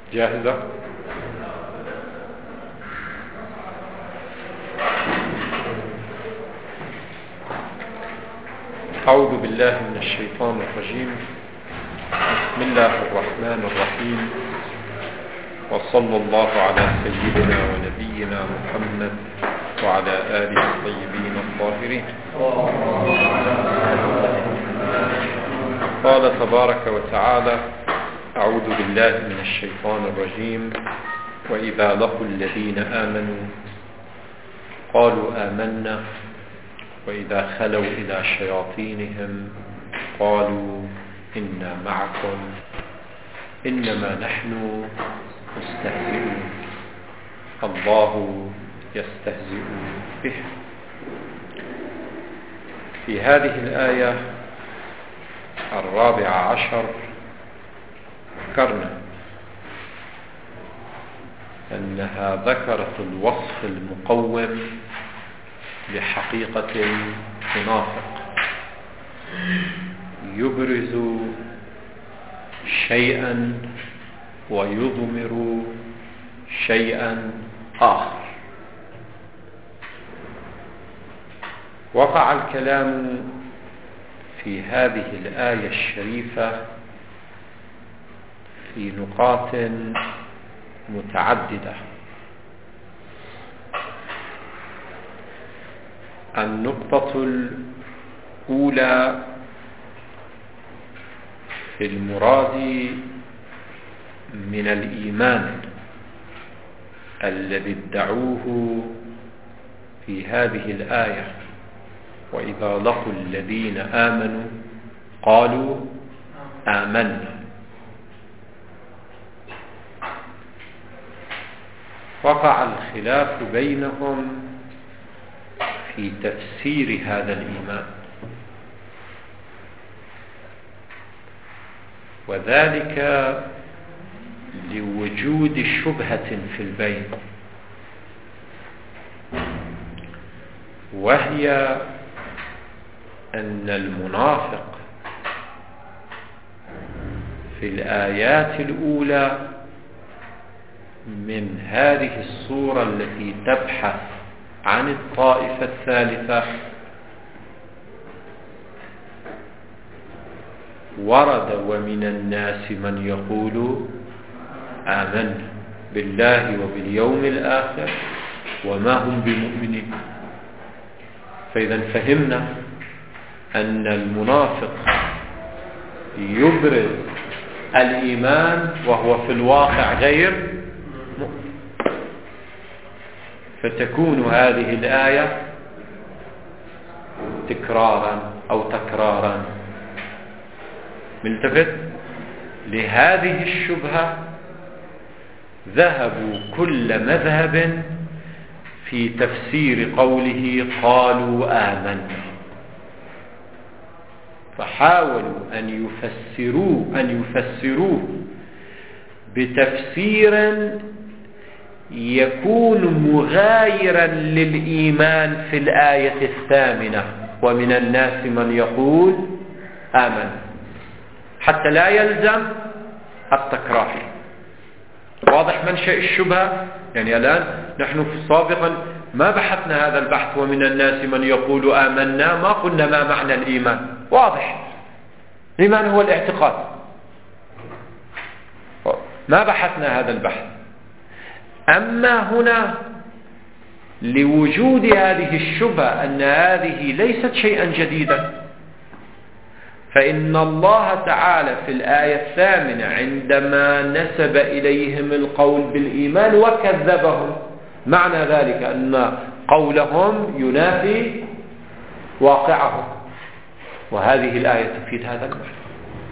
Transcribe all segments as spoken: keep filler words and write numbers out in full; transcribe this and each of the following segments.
جاهزة؟ أعوذ بالله من الشيطان الرجيم. بسم الله الرحمن الرحيم، وصلى الله على سيدنا ونبينا محمد وعلى آله الطيبين الطاهرين. قال تبارك وتعالى: أعوذ بالله من الشيطان الرجيم. وإذا لقوا الذين آمنوا قالوا آمنا وإذا خلوا إلى شياطينهم قالوا إنا معكم إنما نحن مستهزئون الله يستهزئ به. في هذه الآية الرابعة عشر ذكرنا أنها ذكرت الوصف المقوم لحقيقة المنافق، يبرز شيئا ويضمر شيئا آخر. وقع الكلام في هذه الآية الشريفة في نقاط متعددة. النقطة الأولى في المراد من الإيمان الذي ادعوه في هذه الآية: وإذا لقوا الذين آمنوا قالوا آمنا. وقع الخلاف بينهم في تفسير هذا الإيمان، وذلك لوجود شبهة في البين، وهي أن المنافق في الآيات الأولى من هذه السورة التي تبحث عن الطائفة الثالثة ورد: ومن الناس من يقول آمنا بالله وباليوم الآخر وما هم بمؤمنين. فإذا فهمنا أن المنافق يبرز الإيمان وهو في الواقع غير مؤمن. فتكون هذه الآية تكرارا أو تكرارا. ملتفت لهذه الشبهة ذهبوا كل مذهب في تفسير قوله قالوا آمنا، فحاولوا أن يفسروه أن يفسروه بتفسير يكون مغايرا للإيمان في الآية الثامنة: ومن الناس من يقول آمن، حتى لا يلزم التكرار. واضح منشأ الشبهة؟ يعني الآن نحن سابقا ما بحثنا هذا البحث: ومن الناس من يقول آمنا، ما قلنا ما معنى الإيمان. واضح، الإيمان هو الاعتقاد، ما بحثنا هذا البحث. أما هنا لوجود هذه الشبهة أن هذه ليست شيئا جديدا، فإن الله تعالى في الآية الثامنة عندما نسب إليهم القول بالإيمان وكذبهم، معنى ذلك أن قولهم ينافي واقعهم، وهذه الآية تفيد هذا المعنى.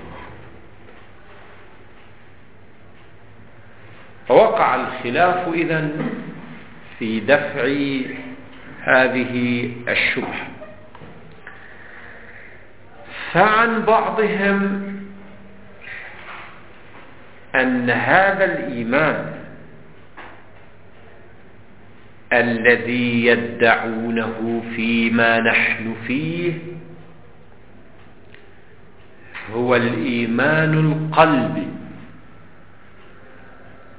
فوقع الخلاف إذن في دفع هذه الشبهة. فعن بعضهم أن هذا الإيمان الذي يدعونه فيما نحن فيه هو الإيمان القلبي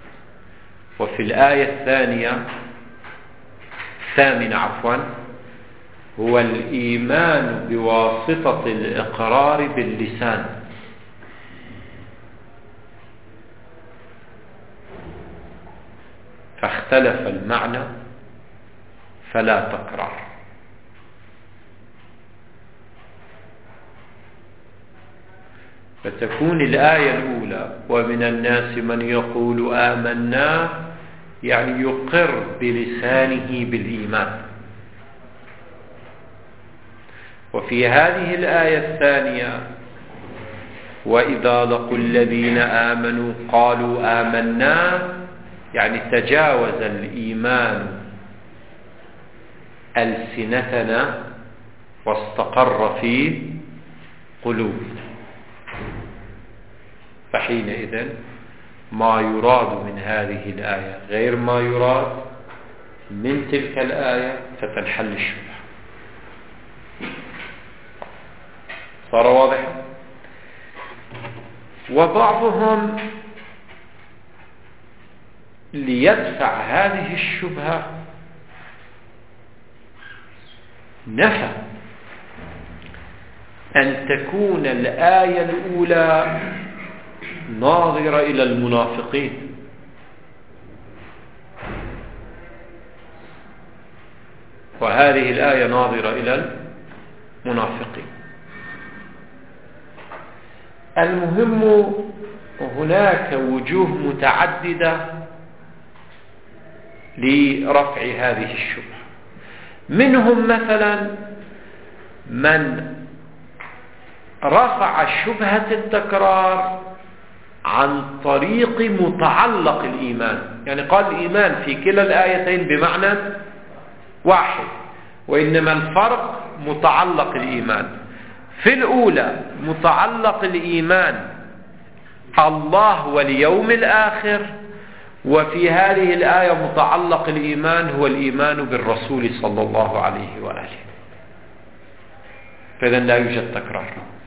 وفي الآية الثانية الثامنة عفوا هو الإيمان بواسطة الإقرار باللسان. فاختلف المعنى فلا تكرار. فتكون الآية الأولى ومن الناس من يقول آمنا يعني يقر بلسانه بالإيمان. وفي هذه الآية الثانية وإذا لقوا الذين آمنوا قالوا آمنا يعني تجاوز الإيمان ألسنتنا واستقر في قلوبنا. فحينئذ ما يراد من هذه الآية غير ما يراد من تلك الآية فتنحل الشبهة. صار واضحا؟ وبعضهم ليدفع هذه الشبهة نفى أن تكون الآية الأولى ناظرة إلى المنافقين، وهذه الآية ناظرة إلى المنافقين. المهم هناك وجوه متعددة لرفع هذه الشبهة. منهم مثلا من رفع شبهة التكرار عن طريق متعلق الإيمان، يعني قال الإيمان في كلا الآيتين بمعنى واحد، وإنما الفرق متعلق الإيمان. في الأولى متعلق الإيمان الله واليوم الآخر، وفي هذه الآية متعلق الإيمان هو الإيمان بالرسول صلى الله عليه وآله. فإذا لا يوجد تكرار.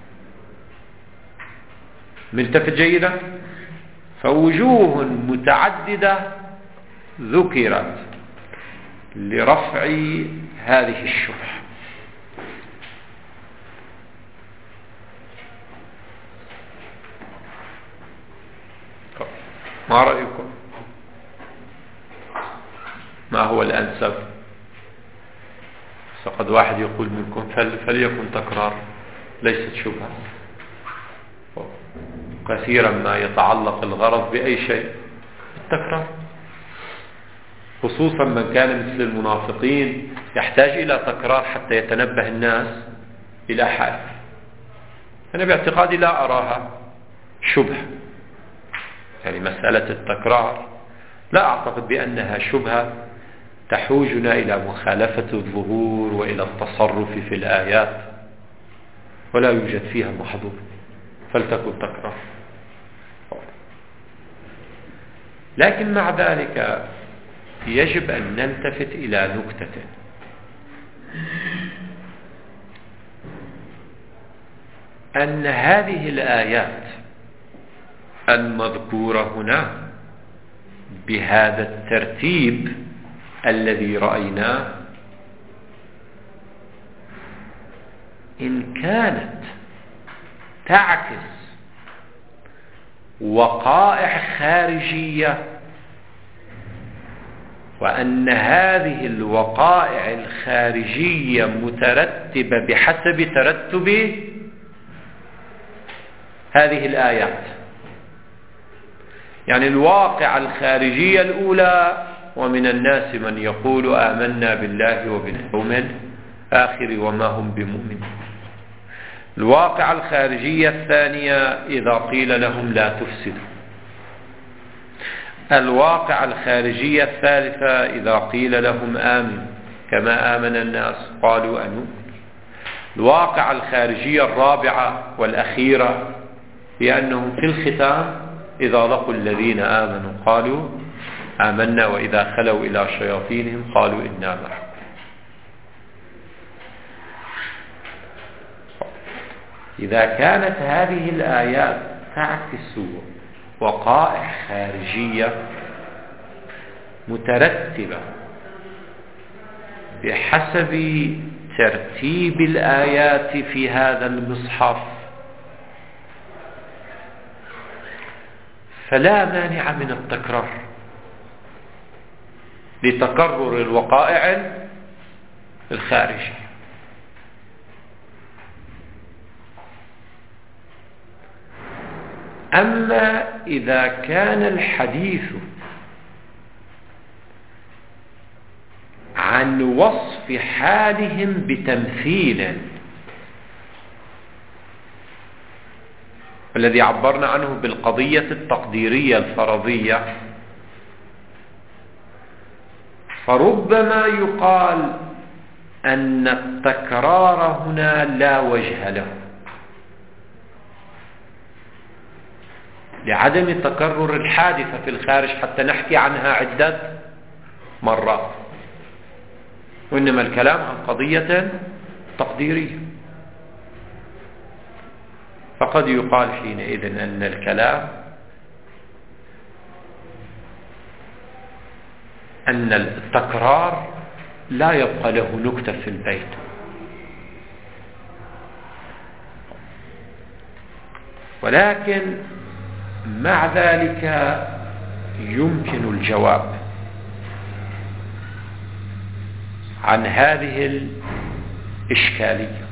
ملتفت جيدا؟ فوجوه متعددة ذكرت لرفع هذه الشبهة. ما رأيكم؟ ما هو الأنسب؟ فقد واحد يقول منكم فليكن تكرار ليست شبهة. كثيرا ما يتعلق الغرض بأي شيء التكرار، خصوصا من كان مثل المنافقين يحتاج إلى تكرار حتى يتنبه الناس إلى حال. أنا باعتقادي لا أراها شبهة، يعني مسألة التكرار لا أعتقد بأنها شبهة تحوجنا إلى مخالفة الظهور وإلى التصرف في الآيات، ولا يوجد فيها محظور، فلتكن تكرار. لكن مع ذلك يجب أن نلتفت إلى نكتة، أن هذه الآيات المذكورة هنا بهذا الترتيب الذي رأيناه إن كانت تعكس وقائع خارجية، وأن هذه الوقائع الخارجية مترتبة بحسب ترتب هذه الآيات، يعني الواقع الخارجية الأولى ومن الناس من يقول آمنا بالله وباليوم الآخر وما هم بمؤمنين. الواقع الخارجية الثانية إذا قيل لهم لا تفسدوا. الواقع الخارجية الثالثة إذا قيل لهم آمنوا كما آمن الناس قالوا أنؤمن. الواقع الخارجية الرابعة والأخيرة هي أنهم في الختام إذا لقوا الذين آمنوا قالوا آمنا وإذا خلوا إلى شياطينهم قالوا إنا معكم. إذا كانت هذه الآيات تعكس وقائع خارجية مترتبة بحسب ترتيب الآيات في هذا المصحف فلا مانع من التكرار لتكرر الوقائع الخارجية. أما إذا كان الحديث عن وصف حالهم بتمثيل الذي عبرنا عنه بالقضية التقديرية الفرضية، فربما يقال أن التكرار هنا لا وجه له لعدم تكرر الحادثة في الخارج حتى نحكي عنها عدة مرات، وإنما الكلام عن قضية تقديرية. فقد يقال حينئذ أن الكلام أن التكرار لا يبقى له نكتة في البيت، ولكن مع ذلك يمكن الجواب عن هذه الإشكالية.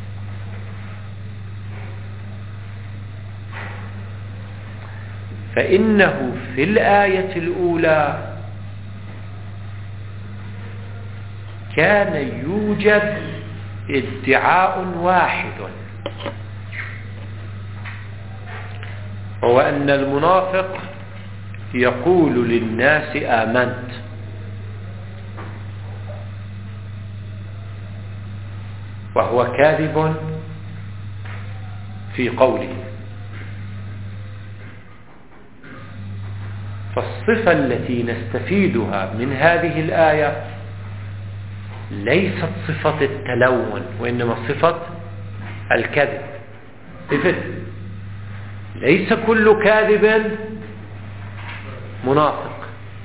فإنه في الآية الأولى كان يوجد ادعاء واحد، هو أن المنافق يقول للناس آمنت، وهو كاذب في قوله. فالصفة التي نستفيدها من هذه الآية ليست صفة التلون، وإنما صفة الكذب. صفة ليس كل كاذب منافق.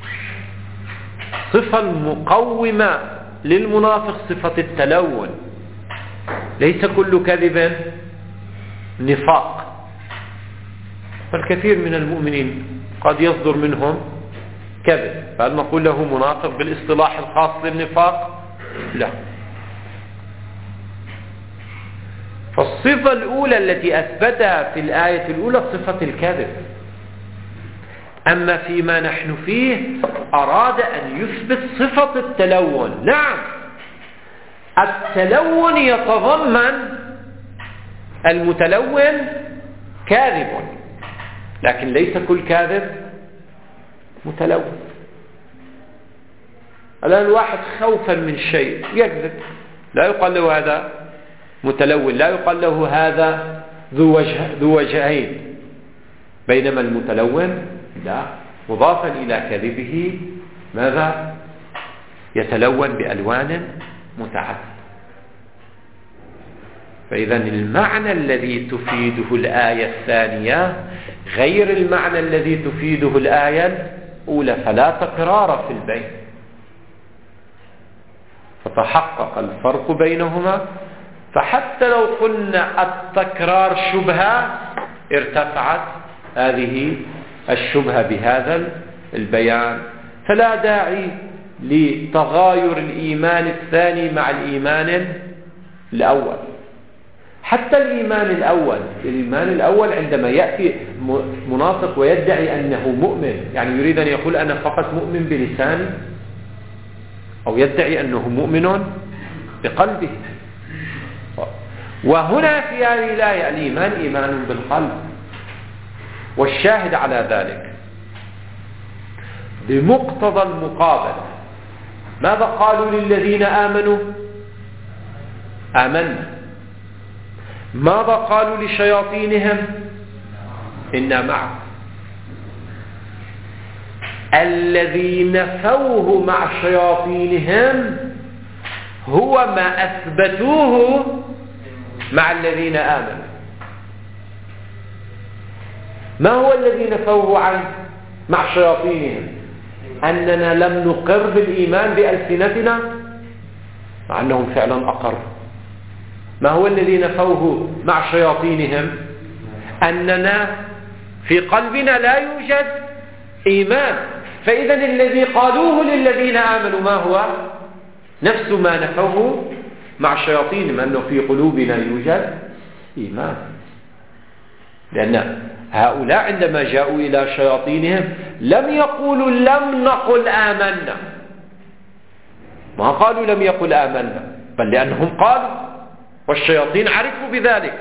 صفة المقومة للمنافق صفة التلون، ليس كل كذب نفاق. فالكثير من المؤمنين قد يصدر منهم كذب، فهل نقول له منافق بالاصطلاح الخاص للنفاق؟ لا. فالصفة الأولى التي أثبتها في الآية الأولى صفة الكذب. أما فيما نحن فيه أراد أن يثبت صفة التلون. نعم، التلون يتضمن المتلون كاذب، لكن ليس كل كاذب متلون. الآن الواحد خوفا من شيء يكذب، لا يقال له هذا متلون، لا يقال له هذا ذو وجه ذو وجهين، بينما المتلون لا، مضافا إلى كذبه ماذا؟ يتلون بألوان متعددة. فإذا المعنى الذي تفيده الآية الثانية غير المعنى الذي تفيده الآية الأولى، فلا تكرار في البين، فتحقق الفرق بينهما. فحتى لو قلنا التكرار شبهة ارتفعت هذه الشبهة بهذا البيان، فلا داعي لتغاير الإيمان الثاني مع الإيمان الأول. حتى الإيمان الأول الإيمان الأول عندما يأتي منافق ويدعي أنه مؤمن، يعني يريد أن يقول أنا فقط مؤمن بلساني، أو يدعي أنه مؤمن بقلبه. وهنا في هذه الآية الإيمان إيمان بالقلب، والشاهد على ذلك بمقتضى المقابلة ماذا قالوا للذين آمنوا؟ آمنا. ماذا قالوا لشياطينهم؟ إنا معكم. الذي نفوه مع شياطينهم هو ما أثبتوه مع الذين آمنوا. ما هو الذي نفوه عنه مع شياطينهم؟ أننا لم نقر بالإيمان بألسنتنا مع أنهم فعلا أقروا؟ ما هو الذي نفوه مع شياطينهم؟ أننا في قلبنا لا يوجد إيمان. فإذا الذي قالوه للذين آمنوا ما هو؟ نفس ما نفوه مع شياطينهم، أنه في قلوبنا يوجد إيمان. لأن هؤلاء عندما جاءوا إلى شياطينهم لم يقولوا لم نقل آمنا، ما قالوا لم يقل آمنا، بل لأنهم قالوا والشياطين عرفوا بذلك.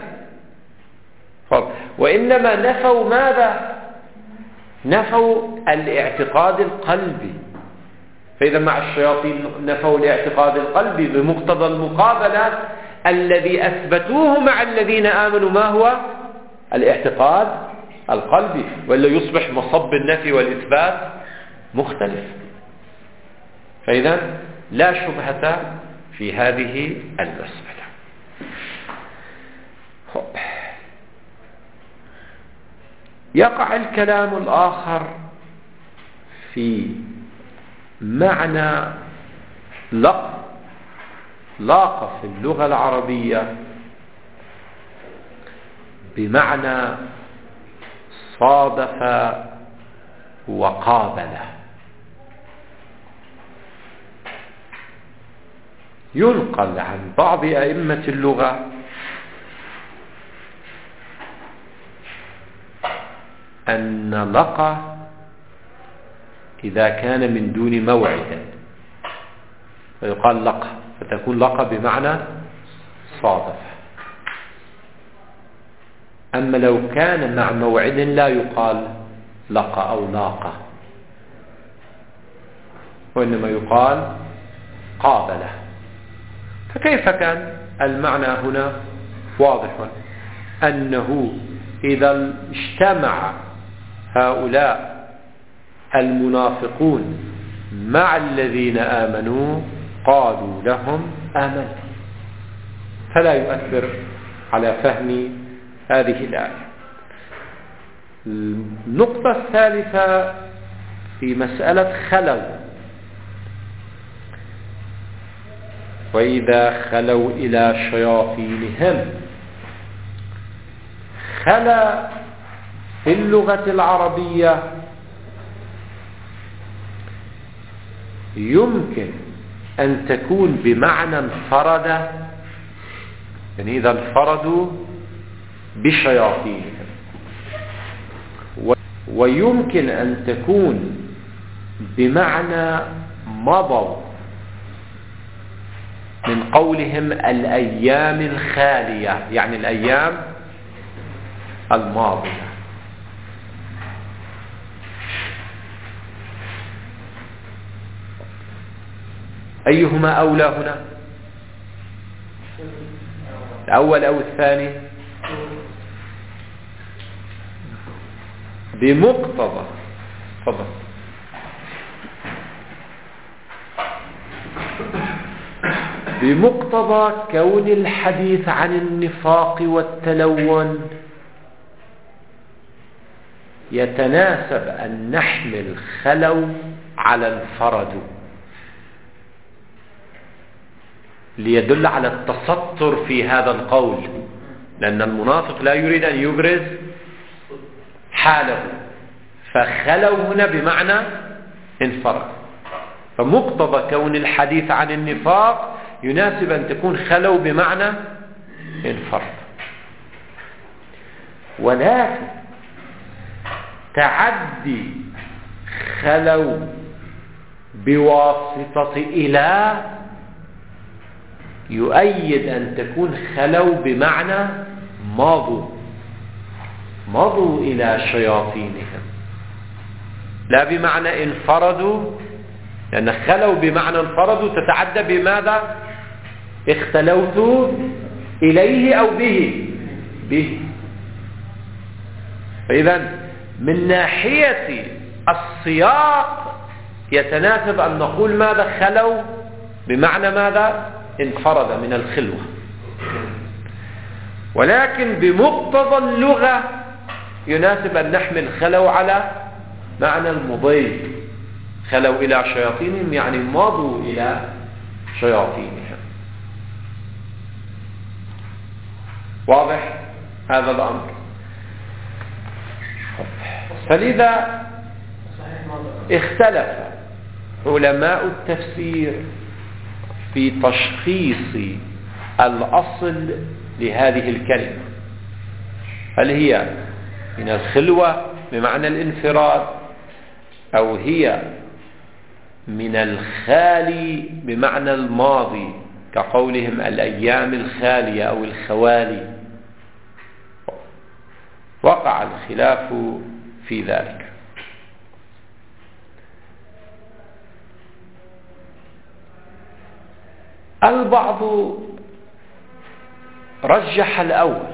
وإنما نفوا ماذا؟ نفوا الاعتقاد القلبي. فإذا مع الشياطين نفوا الاعتقاد القلبي بمقتضى المقابلة الذي أثبتوه مع الذين آمنوا ما هو؟ الاعتقاد القلبي، وإلا يصبح مصب النفي والإثبات مختلف. فإذا لا شبهة في هذه المسألة. يقع الكلام الآخر في معنى لق لاق في اللغة العربية بمعنى صادف وقابل. ينقل عن بعض أئمة اللغة أن لقى إذا كان من دون موعد فيقال لقى، فتكون لقى بمعنى صادف. أما لو كان مع موعد لا يقال لقى أو لاقى، وإنما يقال قابله. فكيف كان المعنى هنا واضح؟ أنه إذا اجتمع هؤلاء المنافقون مع الذين آمنوا قالوا لهم آمنوا، فلا يؤثر على فهم هذه الآية. النقطة الثالثة في مسألة خلوا. وإذا خلوا إلى شياطينهم، خلا في اللغة العربية يمكن أن تكون بمعنى انفرد، يعني إذا انفردوا بشياطينهم، ويمكن أن تكون بمعنى مضوا من قولهم الأيام الخالية، يعني الأيام الماضية. أيهما أولى هنا؟ الأول أو الثاني؟ بمقتضى تفضل بمقتضى كون الحديث عن النفاق والتلون يتناسب أن نحمل خلوا على انفردوا، ليدل على التستر في هذا القول، لأن المنافق لا يريد أن يبرز حاله، فخلوا هنا بمعنى انفرد. فمقتضى كون الحديث عن النفاق يناسب أن تكون خلوا بمعنى انفرد. ولكن تعدي خلوا بواسطة إلى يؤيد أن تكون خلوا بمعنى مضوا مضوا إلى شياطينهم، لا بمعنى انفردوا، لأن خلوا بمعنى انفردوا تتعدى بماذا؟ اختلوت إليه أو به به. فإذا من ناحية السياق يتناسب أن نقول ماذا؟ خلوا بمعنى ماذا؟ انفرد من الخلوة. ولكن بمقتضى اللغة يناسب أن نحمل خلوا على معنى المضي، خلوا إلى شياطينهم يعني مضوا إلى شياطينهم. واضح هذا الأمر؟ فلذا اختلف علماء التفسير في تشخيص الأصل لهذه الكلمة، هل هي من الخلوة بمعنى الانفراد، أو هي من الخالي بمعنى الماضي كقولهم الأيام الخالية أو الخوالي. وقع الخلاف في ذلك. البعض رجح الأول،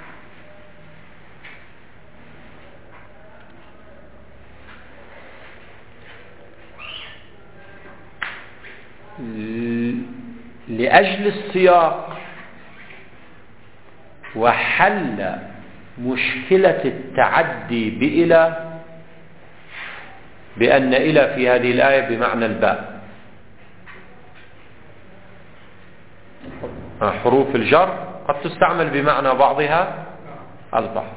لأجل السياق وحل مشكلة التعدي بإلى، بأن إلى في هذه الآية بمعنى الباء. حروف الجر قد تستعمل بمعنى بعضها البعض.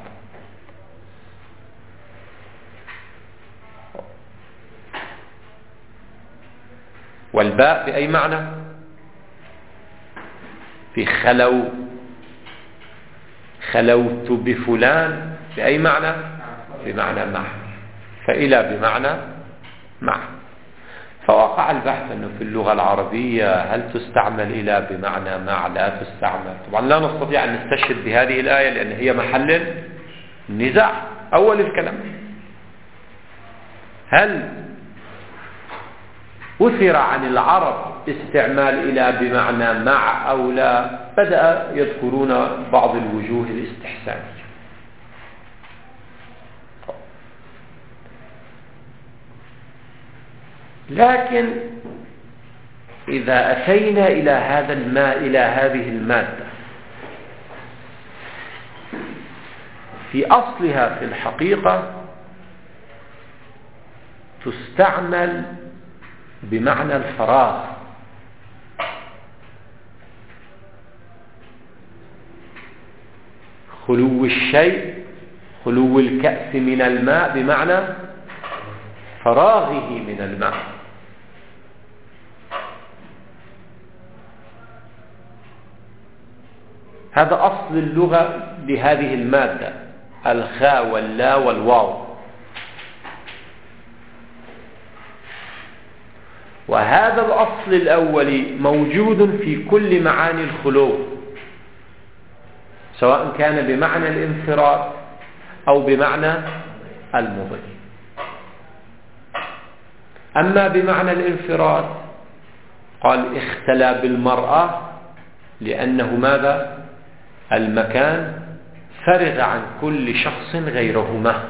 والباء بأي معنى؟ في خلو، خلوت بفلان بأي معنى؟ بمعنى مع. فإلى بمعنى مع. فوقع البحث أنه في اللغة العربية هل تستعمل إلى بمعنى مع؟ لا تستعمل. طبعا لا نستطيع أن نستشهد بهذه الآية لأن هي محل النزاع. أول الكلام، هل أثر عن العرب استعمال إلى بمعنى مع أو لا؟ بدأ يذكرون بعض الوجوه الاستحسانية. لكن إذا أتينا إلى هذا الماء إلى هذه المادة في أصلها في الحقيقة تستعمل بمعنى الفراغ، خلو الشيء، خلو الكأس من الماء بمعنى فراغه من الماء. هذا أصل اللغة لهذه المادة، الخاء واللا والواو. وهذا الأصل الأولي موجود في كل معاني الخلو، سواء كان بمعنى الانفراد أو بمعنى المضي. أما بمعنى الانفراد قال اختلى بالمرأة لأنه ماذا؟ المكان فرغ عن كل شخص غيرهما.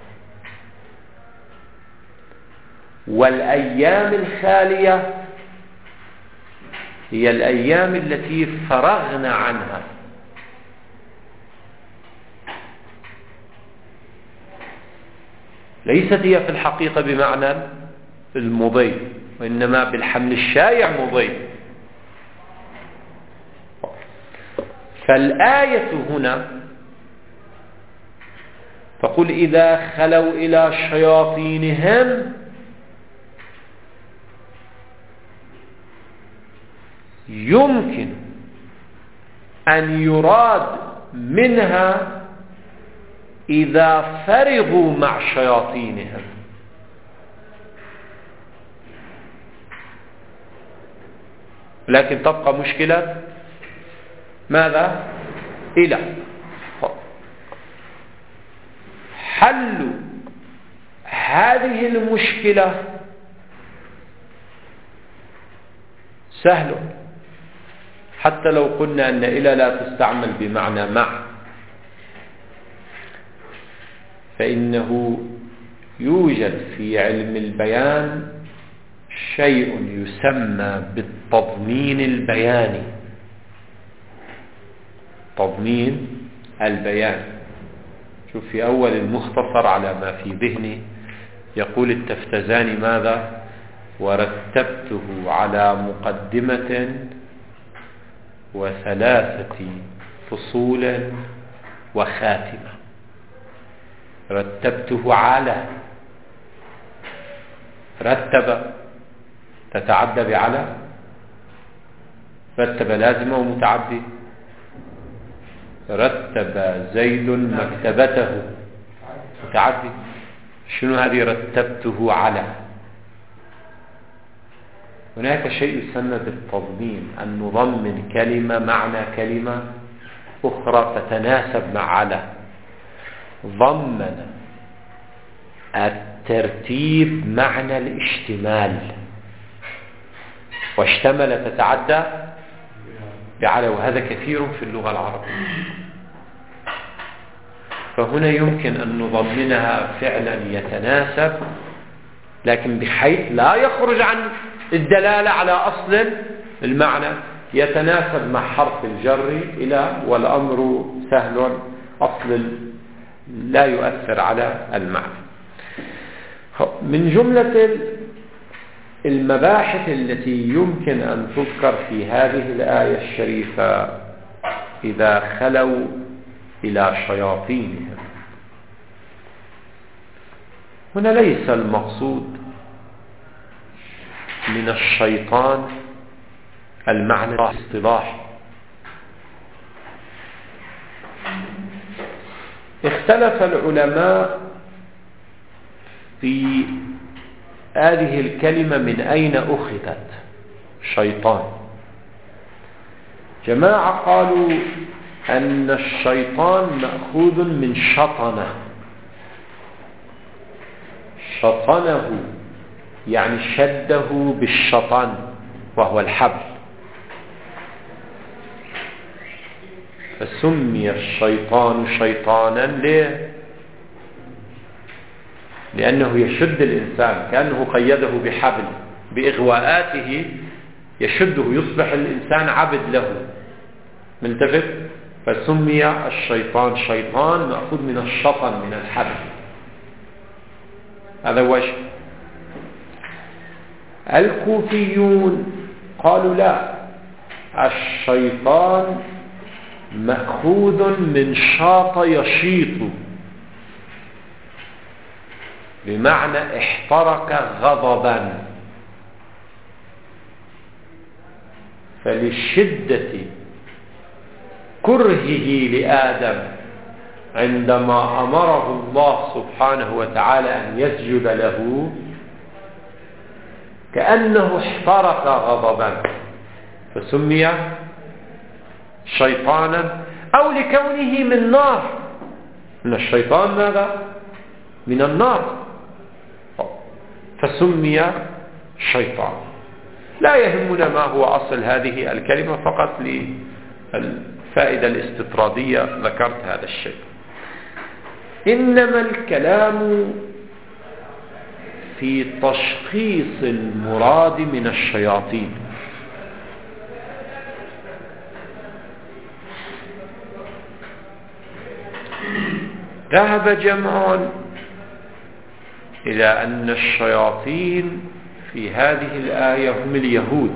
والأيام الخالية هي الأيام التي فرغنا عنها، ليست هي في الحقيقة بمعنى المضي، وإنما بالحمل الشائع مضي. فالآية هنا تقول إذا خلوا إلى شياطينهم، يمكن أن يراد منها إذا فرغوا مع شياطينهم، لكن تبقى مشكلة ماذا؟ إلى. حل هذه المشكلة سهل، حتى لو قلنا أن إلى لا تستعمل بمعنى مع، فإنه يوجد في علم البيان شيء يسمى بالتضمين البياني. تضمين البيان، شوف في أول المختصر على ما في ذهني يقول التفتزاني ماذا؟ ورتبته على مقدمة وثلاثة فصول وخاتمة. رتبته على، رتب تتعدى بعلى، رتب لازمة ومتعدي. رتب زيد مكتبته متعدي. شنو هذه رتبته على؟ هناك شيء يسمى بالتضمين، أن نضمن كلمة معنى كلمة أخرى تتناسب مع على. ضمن الترتيب معنى الاشتمال، واشتمل تتعدى بعلى، وهذا كثير في اللغة العربية. فهنا يمكن أن نضمنها فعلا يتناسب، لكن بحيث لا يخرج عن الدلالة على أصل المعنى، يتناسب مع حرف الجر إلى، والأمر سهل، أصل لا يؤثر على المعنى. من جملة المباحث التي يمكن أن تذكر في هذه الآية الشريفة إذا خلوا إلى شياطينهم، هنا ليس المقصود من الشيطان المعنى الاصطلاحي. اختلف العلماء في هذه الكلمة من أين أخذت شيطان. جماعة قالوا أن الشيطان مأخوذ من شطنة. شطنه يعني شده بالشطن وهو الحبل، فسمي الشيطان شيطانا ليه؟ لأنه يشد الإنسان، كأنه قيده بحبل، بإغواءاته يشده، يصبح الإنسان عبد له، ملتفت. فسمي الشيطان شيطان مأخوذ من الشطن، من الحبل. هذا وجه. الكوفيون قالوا لا، الشيطان مأخوذ من شاط يشيط، بمعنى احترق غضبا، فلشدة كرهه لآدم عندما أمره الله سبحانه وتعالى أن يسجد له، كأنه احترق غضبا، فسمي شيطانا، أو لكونه من نار. من الشيطان ماذا؟ من النار، فسمي شيطان. لا يهمنا ما هو أصل هذه الكلمة، فقط للفائدة الاستطرادية ذكرت هذا الشيء. إنما الكلام في تشخيص المراد من الشياطين. ذهب جمع إلى أن الشياطين في هذه الآية هم اليهود،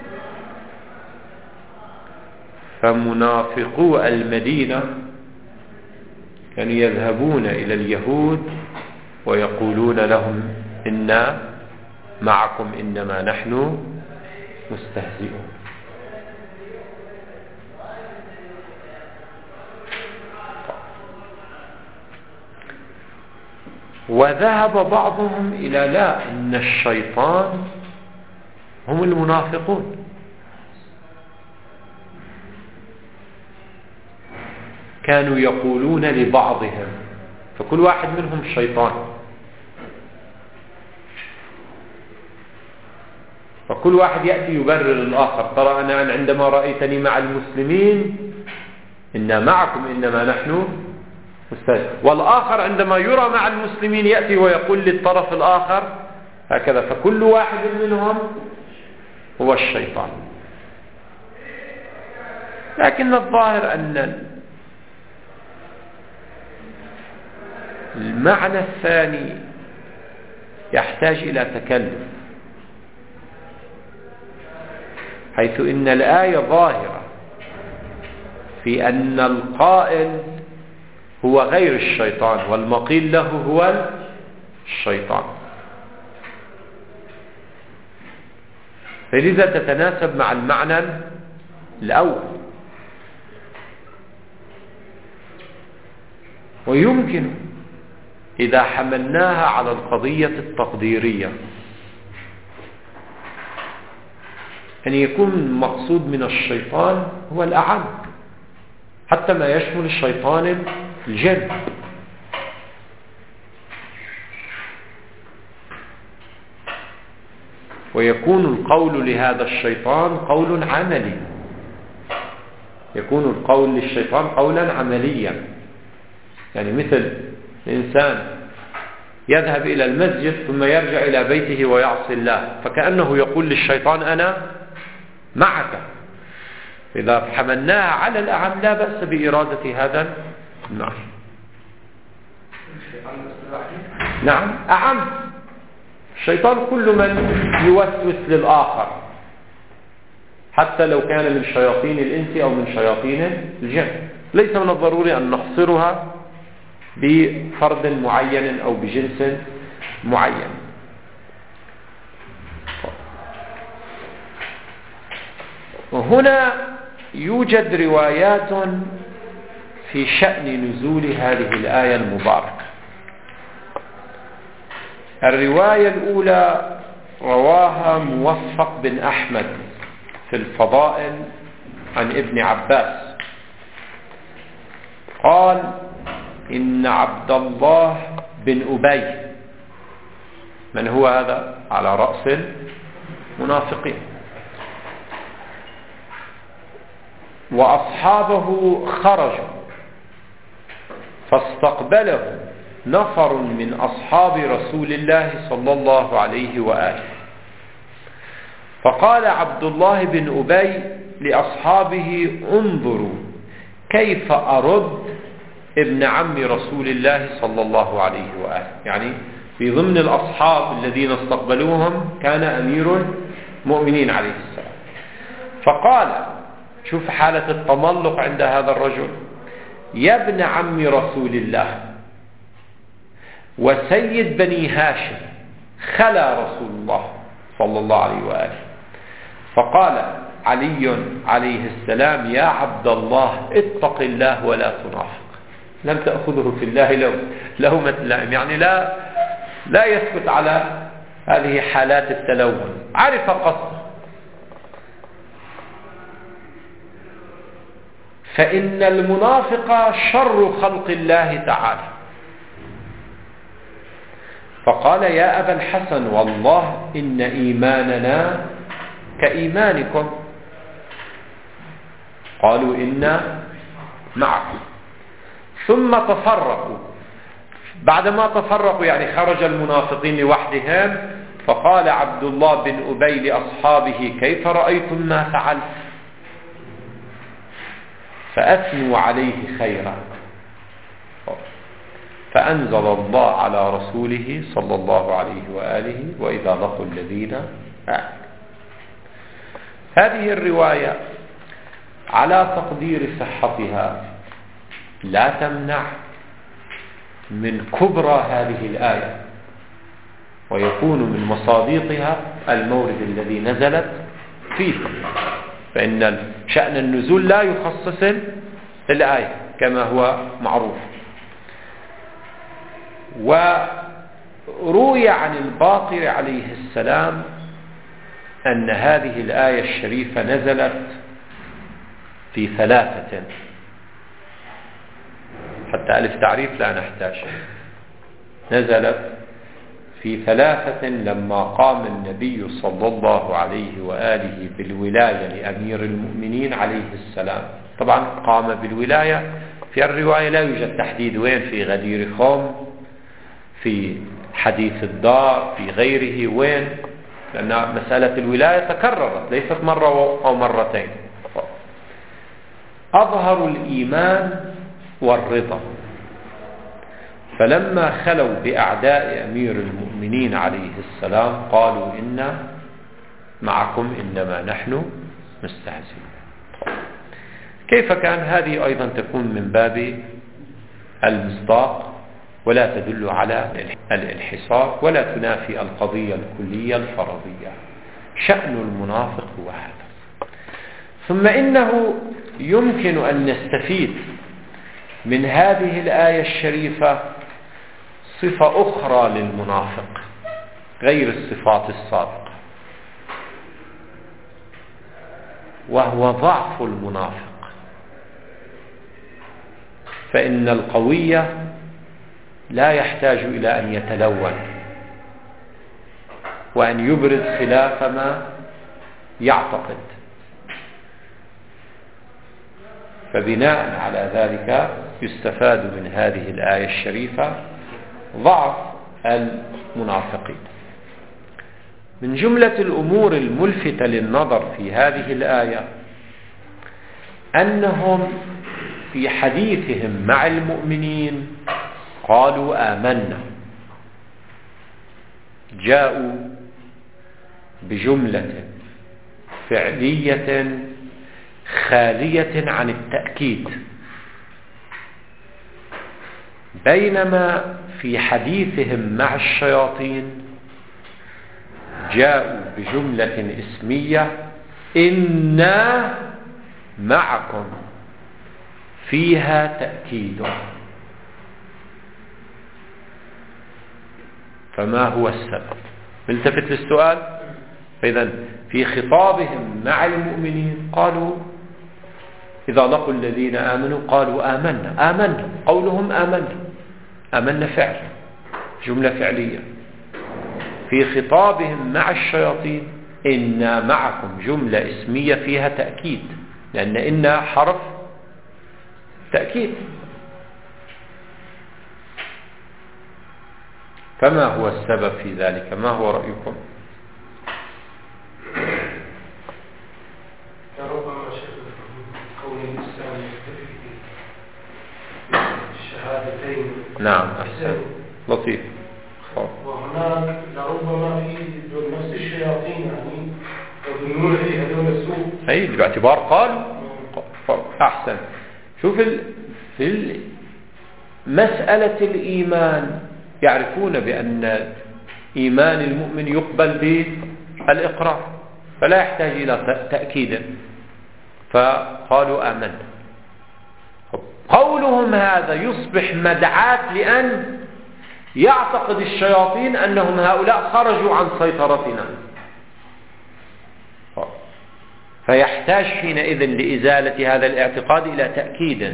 فمنافقو المدينة كانوا يذهبون إلى اليهود ويقولون لهم إنا معكم إنما نحن مستهزئون. وذهب بعضهم إلى لا، أن الشيطان هم المنافقون. كانوا يقولون لبعضهم، فكل واحد منهم شيطان، فكل واحد يأتي يبرر الآخر. ترى أنا عندما رأيتني مع المسلمين إنا معكم إنما نحن مستهزئون، والآخر عندما يرى مع المسلمين يأتي ويقول للطرف الآخر هكذا، فكل واحد منهم هو الشيطان. لكن الظاهر أن المعنى الثاني يحتاج إلى تكلف، حيث إن الآية ظاهرة في أن القائل هو غير الشيطان والمقيل له هو الشيطان، فلذا تتناسب مع المعنى الأول. ويمكن إذا حملناها على القضية التقديرية أن يكون المقصود من الشيطان هو الأعم، حتى ما يشمل الشيطان الجن. ويكون القول لهذا الشيطان قول عملي، يكون القول للشيطان قولا عمليا، يعني مثل الإنسان يذهب إلى المسجد ثم يرجع إلى بيته ويعصي الله، فكأنه يقول للشيطان أنا معك. إذا حملناها على الأعم لا بأس بإرادة هذا المعنى. نعم، أعم. الشيطان كل من يوسوس للآخر، حتى لو كان من شياطين الإنس أو من شياطين الجن. ليس من الضروري أن نحصرها بفرد معين أو بجنس معين. وهنا يوجد روايات في شأن نزول هذه الآية المباركة. الرواية الأولى رواها موفق بن أحمد في الفضائل عن ابن عباس قال إن عبد الله بن أبي، من هو هذا على رأس المنافقين، وأصحابه خرجوا فاستقبله نفر من أصحاب رسول الله صلى الله عليه وآله، فقال عبد الله بن أبي لأصحابه انظروا كيف أرد ابن عم رسول الله صلى الله عليه وآله. يعني في ضمن الأصحاب الذين استقبلوهم كان أمير المؤمنين عليه السلام. فقال، شوف حالة التملق عند هذا الرجل، يا ابن عم رسول الله وسيد بني هاشم خلا رسول الله صلى الله عليه وآله. فقال علي عليه السلام يا عبد الله اتق الله ولا تنافق. لم تأخذه في الله لو لومة لائم، يعني لا لا يسكت على هذه حالات التلون، عرف قصده. فإن المنافق شر خلق الله تعالى. فقال يا أبا الحسن والله إن إيماننا كإيمانكم. قالوا إنا معكم. ثم تفرقوا. بعدما تفرقوا يعني خرج المنافقين لوحدهم، فقال عبد الله بن أبي لأصحابه كيف رأيتم ما فعلت؟ فأثنوا عليه خيرا، فأنزل الله على رسوله صلى الله عليه وآله وإذا لقوا الذين آمنوا. هذه الرواية على تقدير صحتها لا تمنع من كبرى هذه الآية، ويكون من مصادقها المورد الذي نزلت فيه، فإن شأن النزول لا يخصص الآية كما هو معروف. وروي عن الباقر عليه السلام أن هذه الآية الشريفة نزلت في ثلاثة، حتى ألف تعريف لا نحتاج، نزلت في ثلاثة لما قام النبي صلى الله عليه وآله بالولاية لأمير المؤمنين عليه السلام. طبعا قام بالولاية في الرواية لا يوجد تحديد وين، في غدير خوم، في حديث الدار، في غيره وين، لأن مسألة الولاية تكررت ليست مرة أو مرتين. أظهروا الإيمان والرضا، فلما خلوا بأعداء أمير المؤمنين عليه السلام قالوا إنا معكم إنما نحن مستهزئون. كيف كان؟ هذه أيضا تكون من باب المصداق ولا تدل على الانحصار ولا تنافي القضية الكلية الفرضية. شأن المنافق هو هذا. ثم إنه يمكن أن نستفيد من هذه الآية الشريفة صفة أخرى للمنافق غير الصفات السابقة، وهو ضعف المنافق. فإن القوي لا يحتاج إلى أن يتلون وأن يبرز خلاف ما يعتقد. فبناء على ذلك يستفاد من هذه الآية الشريفة ضعف المنافقين. من جملة الأمور الملفتة للنظر في هذه الآية أنهم في حديثهم مع المؤمنين قالوا آمنا، جاءوا بجملة فعلية خالية عن التأكيد، بينما في حديثهم مع الشياطين جاءوا بجملة اسمية إنا معكم فيها تأكيد. فما هو السبب؟ ملتفت للسؤال. فإذا في خطابهم مع المؤمنين قالوا إذا لقوا الذين آمنوا قالوا آمنا. آمنا قولهم آمنا، آمنا فعل، جملة فعلية. في خطابهم مع الشياطين إنا معكم جملة اسمية فيها تأكيد، لأن إنا حرف تأكيد. فما هو السبب في ذلك؟ ما هو رأيكم؟ ربما كون الإنسان يكتفي بالشهادتين. نعم أحسن، لطيف. وهناك لربما في نفس الشياطين يعني يظنون في هذول السوء. أي باعتبار قال أحسن. شوف ال... في مسألة الإيمان يعرفون بأن إيمان المؤمن يقبل بالإقرار فلا يحتاج إلى تأكيد، فقالوا آمنا. قولهم هذا يصبح مدعاة لأن يعتقد الشياطين أنهم هؤلاء خرجوا عن سيطرتنا، فيحتاج حينئذ لإزالة هذا الاعتقاد إلى تأكيد.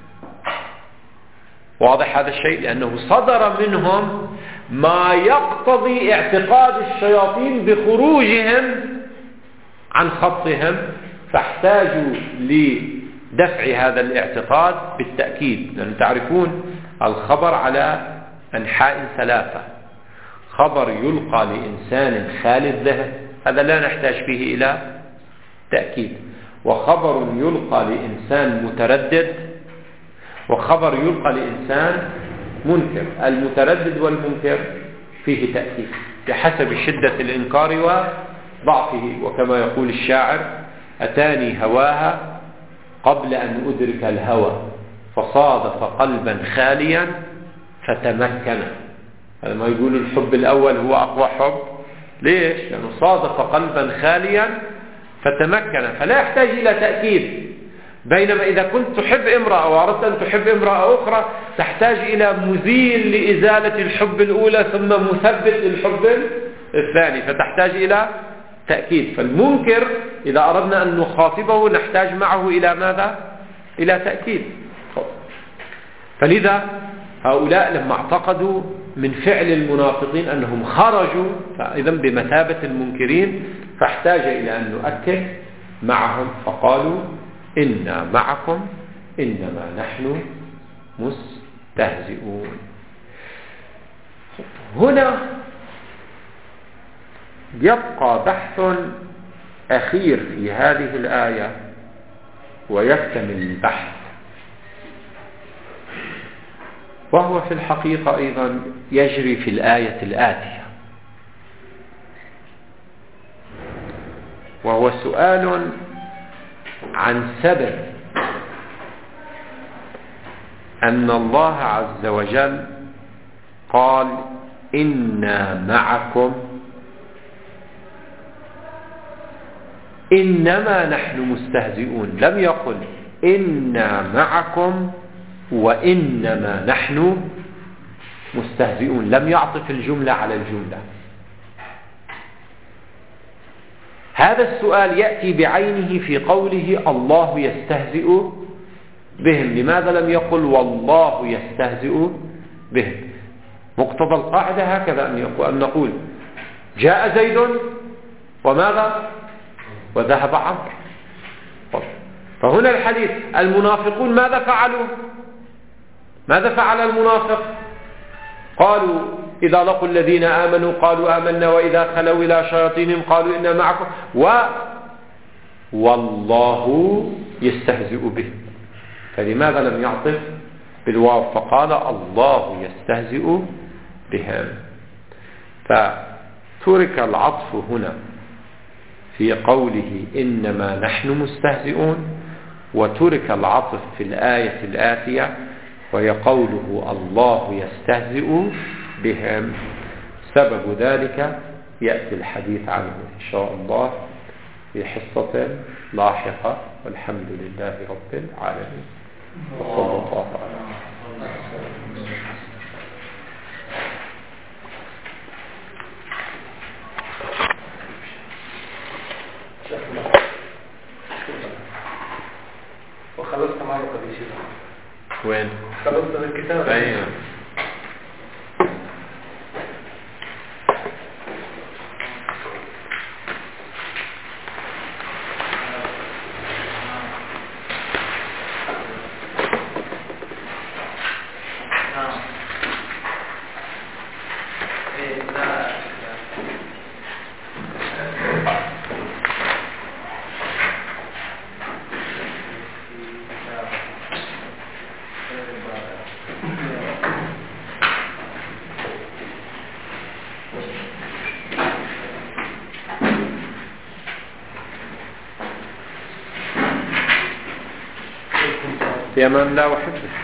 واضح هذا الشيء؟ لأنه صدر منهم ما يقتضي اعتقاد الشياطين بخروجهم عن خطهم، فاحتاجوا لدفع هذا الاعتقاد بالتأكيد. لأن تعرفون الخبر على أنحاء ثلاثة: خبر يلقى لإنسان خالي الذهن، هذا لا نحتاج فيه إلى تأكيد، وخبر يلقى لإنسان متردد، وخبر يلقى لإنسان منكر. المتردد والمنكر فيه تأكيد بحسب شدة الإنكار وضعفه، وكما يقول الشاعر: أتاني هواها قبل أن أدرك الهوى فصادف قلبا خاليا فتمكن. هذا ما يقول الحب الأول هو أقوى حب. ليش؟ لأنه صادف قلبا خاليا فتمكن، فلا يحتاج إلى تأكيد. بينما إذا كنت تحب امرأة وأردت أن تحب امرأة أخرى تحتاج إلى مزيل لإزالة الحب الأولى ثم مثبت للحب الثاني، فتحتاج إلى تأكيد. فالمنكر إذا أردنا أن نخاطبه نحتاج معه إلى ماذا؟ إلى تأكيد. فلذا هؤلاء لما اعتقدوا من فعل المنافقين أنهم خرجوا فإذا بمثابة المنكرين، فاحتاج إلى أن نؤكد معهم فقالوا إنا معكم إنما نحن مستهزئون. هنا يبقى بحث أخير في هذه الآية ويكتمل البحث، وهو في الحقيقة أيضا يجري في الآية الآتية، وهو سؤال عن سبب أن الله عز وجل قال إنا معكم إنما نحن مستهزئون، لم يقل إنا معكم وإنما نحن مستهزئون، لم يعطف الجملة على الجملة. هذا السؤال يأتي بعينه في قوله الله يستهزئ بهم. لماذا لم يقل والله يستهزئ بهم؟ مقتضى القاعدة هكذا أن نقول جاء زيد وماذا وذهب عمرو. فهنا الحديث المنافقون ماذا فعلوا؟ ماذا فعل المنافق؟ قالوا إذا لقوا الذين آمنوا قالوا آمنا وإذا خلوا إلى شياطينهم قالوا إنا معكم و والله يستهزئ بهم. فلماذا لم يعطف بالواو فقال الله يستهزئ بهم؟ فترك العطف هنا في قوله إنما نحن مستهزئون، وترك العطف في الآية الآتية وهي قوله الله يستهزئ بهم. سبب ذلك يأتي الحديث عنه إن شاء الله في حصة لاحقة، والحمد لله رب العالمين، وصلى الله على وخلصت معه قبل شيء. وين؟ خلصت من الكتاب. أيوة. في أمان الله وحفظه.